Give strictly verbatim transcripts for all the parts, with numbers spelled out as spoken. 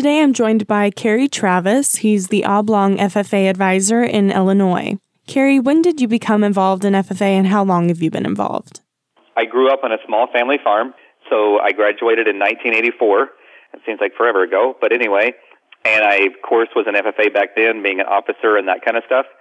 today I'm joined by Kerry Travis. He's the Oblong F F A advisor in Illinois. Kerry, when did you become involved in F F A and how long have you been involved? I grew up on a small family farm, so I graduated in nineteen eighty-four. It seems like forever ago, but anyway, and I, of course, was an F F A back then, being an officer and that kind of stuff.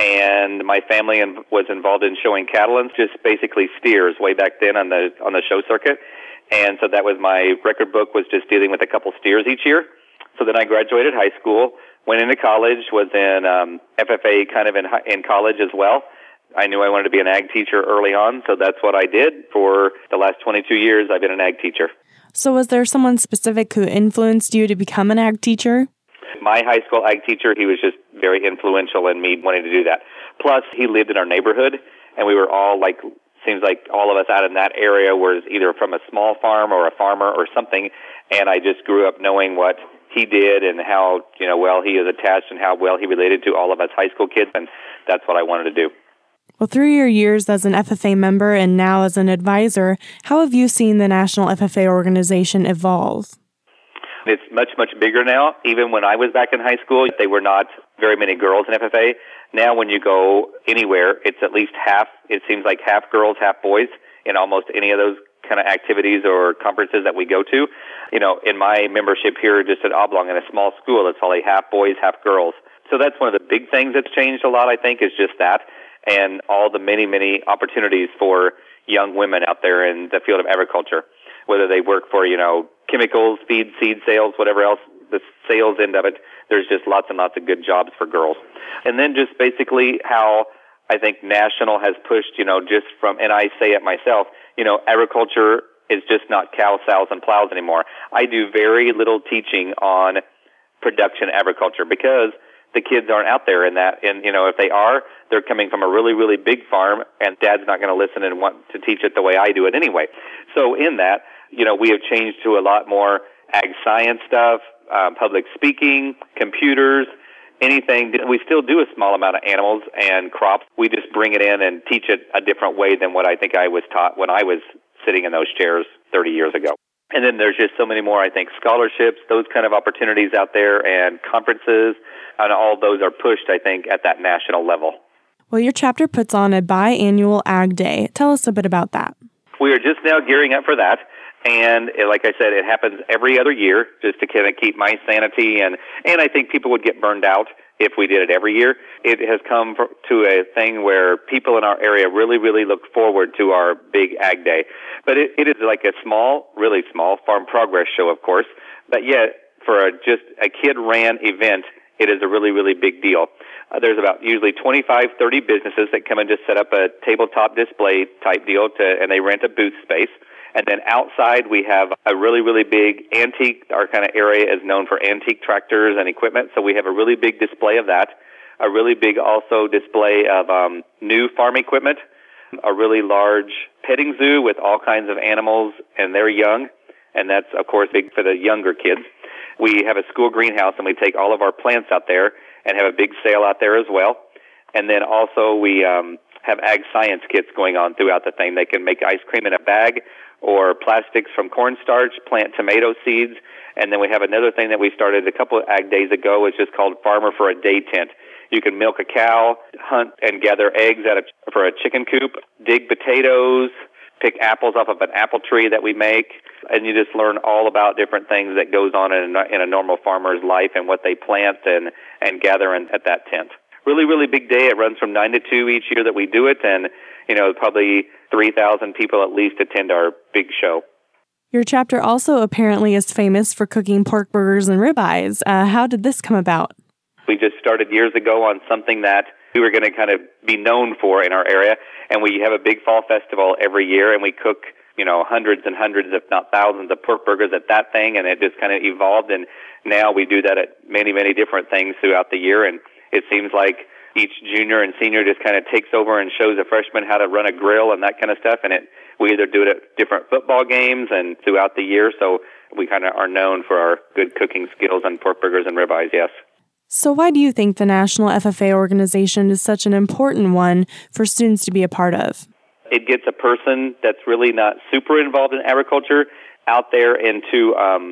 And my family was involved in showing cattle and just basically steers way back then on the on the show circuit. And so that was my record book, was just dealing with a couple steers each year. So then I graduated high school, went into college, was in um, F F A kind of in in college as well. I knew I wanted to be an ag teacher early on, so that's what I did. For the last twenty-two years, I've been an ag teacher. So was there someone specific who influenced you to become an ag teacher? My high school ag teacher, he was just very influential in me wanting to do that. Plus, he lived in our neighborhood, and we were all like, seems like all of us out in that area was either from a small farm or a farmer or something, and I just grew up knowing what he did and how, you know, well he is attached and how well he related to all of us high school kids, and that's what I wanted to do. Well, through your years as an F F A member and now as an advisor, how have you seen the National F F A organization evolve? It's much, much bigger now. Even when I was back in high school, there were not very many girls in F F A. Now when you go anywhere, it's at least half, it seems like half girls, half boys in almost any of those kind of activities or conferences that we go to. You know, in my membership here just at Oblong, in a small school, it's only half boys, half girls. So that's one of the big things that's changed a lot, I think, is just that, and all the many, many opportunities for young women out there in the field of agriculture, whether they work for, you know, chemicals, feed, seed sales, whatever else, the sales end of it. There's just lots and lots of good jobs for girls. And then just basically how I think National has pushed, you know, just from, and I say it myself, you know, agriculture is just not cow, sows, and plows anymore. I do very little teaching on production agriculture because the kids aren't out there in that. And, you know, if they are, they're coming from a really, really big farm, and Dad's not going to listen and want to teach it the way I do it anyway. So in that, you know, we have changed to a lot more ag science stuff, uh, public speaking, computers, anything. We still do a small amount of animals and crops. We just bring it in and teach it a different way than what I think I was taught when I was sitting in those chairs thirty years ago. And then there's just so many more, I think, scholarships, those kind of opportunities out there, and conferences, and all those are pushed, I think, at that national level. Well, your chapter puts on a biannual Ag Day. Tell us a bit about that. We are just now gearing up for that. And like I said, it happens every other year just to kind of keep my sanity. And, and I think people would get burned out if we did it every year. It has come to a thing where people in our area really, really look forward to our big Ag Day. But it, it is like a small, really small farm progress show, of course. But yet, for a, just a kid-ran event, it is a really, really big deal. Uh, there's about usually twenty-five, thirty businesses that come and just set up a tabletop display type deal, to, and they rent a booth space. And then outside, we have a really, really big antique. Our kind of area is known for antique tractors and equipment, so we have a really big display of that. A really big also display of um, new farm equipment. A really large petting zoo with all kinds of animals, and they're young. And that's, of course, big for the younger kids. We have a school greenhouse, and we take all of our plants out there and have a big sale out there as well. And then also we um, have ag science kits going on throughout the thing. They can make ice cream in a bag, or plastics from cornstarch, plant tomato seeds. And then we have another thing that we started a couple of ag days ago. It's just called Farmer for a Day Tent. You can milk a cow, hunt and gather eggs out of, for a chicken coop, dig potatoes, pick apples off of an apple tree that we make, and you just learn all about different things that goes on in a, in a normal farmer's life and what they plant and, and gather in, at that tent. Really, really big day. It runs from nine to two each year that we do it, and, you know, probably three thousand people at least attend our big show. Your chapter also apparently is famous for cooking pork burgers and ribeyes. Uh, how did this come about? We just started years ago on something that we were going to kind of be known for in our area, and we have a big fall festival every year, and we cook, you know, hundreds and hundreds, if not thousands, of pork burgers at that thing, and it just kind of evolved, and now we do that at many, many different things throughout the year, and it seems like each junior and senior just kind of takes over and shows a freshman how to run a grill and that kind of stuff, and it we either do it at different football games and throughout the year, so we kind of are known for our good cooking skills on pork burgers and ribeyes, yes. So why do you think the National F F A organization is such an important one for students to be a part of? It gets a person that's really not super involved in agriculture out there into um,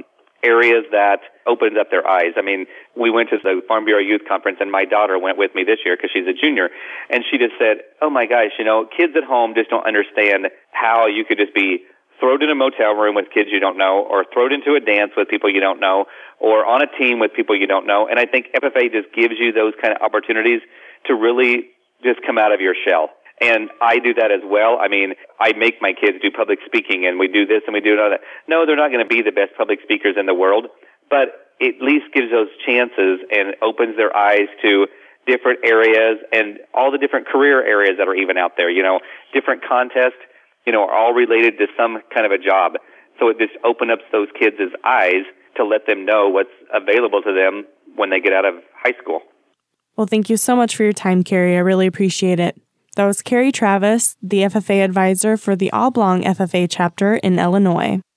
areas that opened up their eyes. I mean, we went to the Farm Bureau Youth Conference, and my daughter went with me this year because she's a junior, and she just said, oh my gosh, you know, kids at home just don't understand how you could just be thrown in a motel room with kids you don't know, or thrown into a dance with people you don't know, or on a team with people you don't know. And I think F F A just gives you those kind of opportunities to really just come out of your shell. And I do that as well. I mean, I make my kids do public speaking, and we do this and we do that. No, they're not going to be the best public speakers in the world, but it at least gives those chances and opens their eyes to different areas and all the different career areas that are even out there. You know, different contests, you know, are all related to some kind of a job. So it just opens up those kids' eyes to let them know what's available to them when they get out of high school. Well, thank you so much for your time, Carrie. I really appreciate it. That was Carrie Travis, the F F A advisor for the Oblong F F A chapter in Illinois.